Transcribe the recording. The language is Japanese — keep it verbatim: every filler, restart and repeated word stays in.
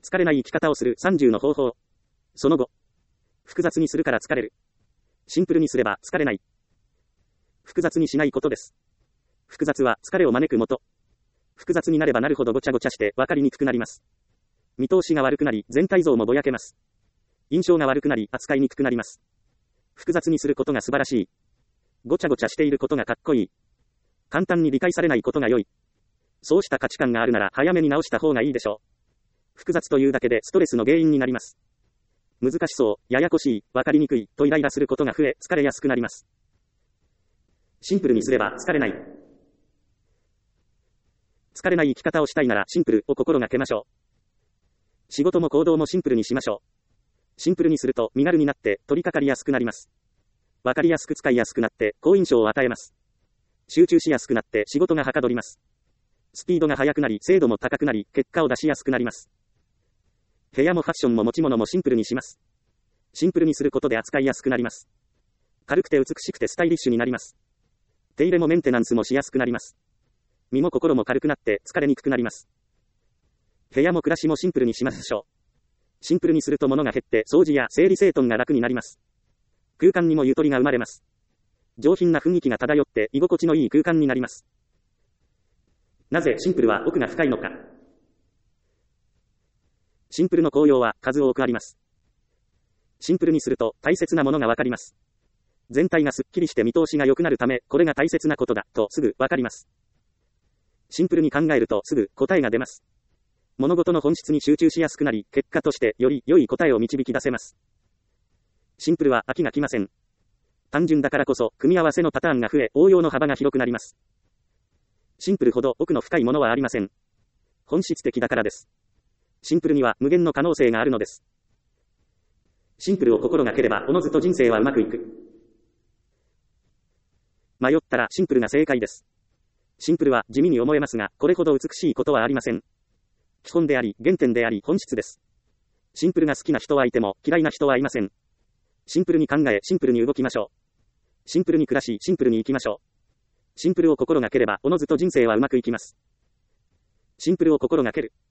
疲れない生き方をするさんじゅうの方法。その後。複雑にするから疲れる。シンプルにすれば疲れない。複雑にしないことです。複雑は疲れを招くもと。複雑になればなるほどごちゃごちゃして分かりにくくなります。見通しが悪くなり全体像もぼやけます。印象が悪くなり扱いにくくなります。複雑にすることが素晴らしい。ごちゃごちゃしていることがかっこいい。簡単に理解されないことが良い。そうした価値観があるなら早めに直した方がいいでしょう。複雑というだけでストレスの原因になります。難しそう、ややこしい、わかりにくい、とイライラすることが増え、疲れやすくなります。シンプルにすれば疲れない。疲れない生き方をしたいならシンプルを心がけましょう。仕事も行動もシンプルにしましょう。シンプルにすると身軽になって取り掛かりやすくなります。わかりやすく使いやすくなって好印象を与えます。集中しやすくなって仕事がはかどります。スピードが速くなり精度も高くなり結果を出しやすくなります。部屋もファッションも持ち物もシンプルにします。シンプルにすることで扱いやすくなります。軽くて美しくてスタイリッシュになります。手入れもメンテナンスもしやすくなります。身も心も軽くなって疲れにくくなります。部屋も暮らしもシンプルにしましょう。シンプルにすると物が減って掃除や整理整頓が楽になります。空間にもゆとりが生まれます。上品な雰囲気が漂って居心地のいい空間になります。なぜシンプルは奥が深いのか。シンプルの効用は数多くあります。シンプルにすると大切なものがわかります。全体がすっきりして見通しが良くなるため、これが大切なことだとすぐわかります。シンプルに考えるとすぐ答えが出ます。物事の本質に集中しやすくなり、結果としてより良い答えを導き出せます。シンプルは飽きが来ません。単純だからこそ組み合わせのパターンが増え、応用の幅が広くなります。シンプルほど奥の深いものはありません。本質的だからです。シンプルには無限の可能性があるのです。シンプルを心がければおのずと人生はうまくいく。迷ったらシンプルが正解です。シンプルは地味に思えますが、これほど美しいことはありません。基本であり、原点であり、本質です。シンプルが好きな人はいても、嫌いな人はいません。シンプルに考え、シンプルに動きましょう。シンプルに暮らし、シンプルに生きましょう。シンプルを心がければ、おのずと人生はうまくいきます。シンプルを心がける。